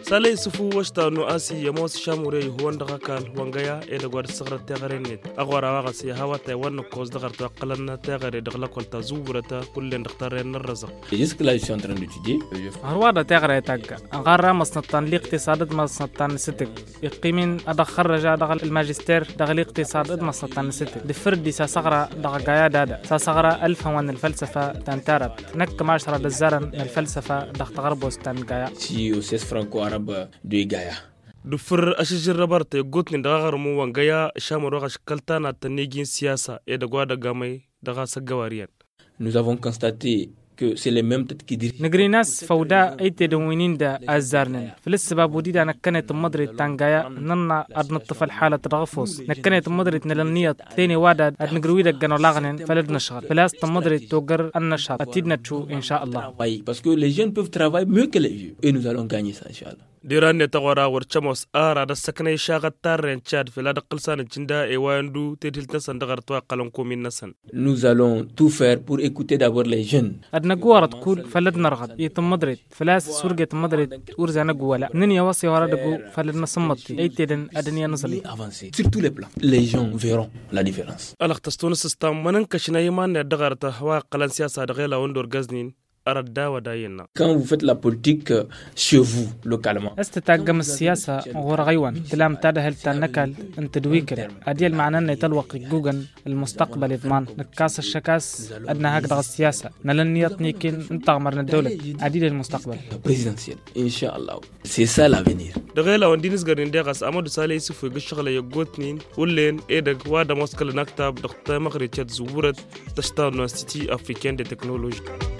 salay sufu washta no asi yamos shamure huwanda kal wangaya e dagwar sagra tagarenet agwara waga si hawa taiwan cause dagarta qalanna tagare dagla kolta zuburata kullen daqtaren الرزق. Jusque là je suis en train d'étudier. هروada tagare tag غار مصنطان الاقتصاد مصنطان ستك يقيمين ادخرج دغل الماجستير دغل الاقتصاد مصنطان ستك دفردي ساغرا دغايا دادا ساغرا الف وان الفلسفه تنترب نك ماشرا دزارن الفلسفه دغ غرب وستان غايا Si au CES franco-arabe de Gaïa. dufur ashijir rabarte gotni dagar mu wangaya shamaro gashkaltana tanigin siyasa e dagwa daga mai daga sagawariyan. Nous avons constaté que c'est les mêmes têtes qui dirigent. نجريناس فودا ايت دوينين دا ازارنن فلسباب وديدا نكنت مدري تانغايا ننا ادن الطفل حاله تغفوس نكنت مدري نلنيه ثاني وادا ادنغرويدا غنو لاغنن فلد نشغل فلاس مدري توغر النشاط اتيدنا تشو ان شاء الله. Parce que les jeunes peuvent travailler mieux que les vieux et nous allons gagner ça inchallah. diranne tagora warchamos ara da saknay shagataren chad fila da qilsan jinda e wayandu tetil tasan dagar to qalan komin nasan. Nous allons tout faire pour écouter d'abord les jeunes. ادنا قواره تقول فلد نرغد يتم مدري فلاس سرقه مدري ورزانا قولا نني وصي ورا دغو فلد نصمتي ايتدن ادنيا نصلي Avancer sur tous les plans. Les gens verront la différence. alaqtastun system manan kashna yaman dagarta wa qalan siyasa da ghela wondor gaznin arada wadayna. Quand vous faites la politique chez vous, localement, استتاقم السياسة غور غيوان تلام تاده التنكال انت دويكر اديال معنى ان يتلوق جوجن المستقبل يضمان نكاس الشكاس ادنا هكذا السياسة نلن يطنيكين انت غمرنا الدولة عديد المستقبل présidentielle, Inch'Allah. C'est ça l'avenir. da ghela wandinis garin degas amadu salay sufu gashghala yagotnin ullen edag wada moskal naktab daqta maghrib chat zuburat tashta university africaine de technologie.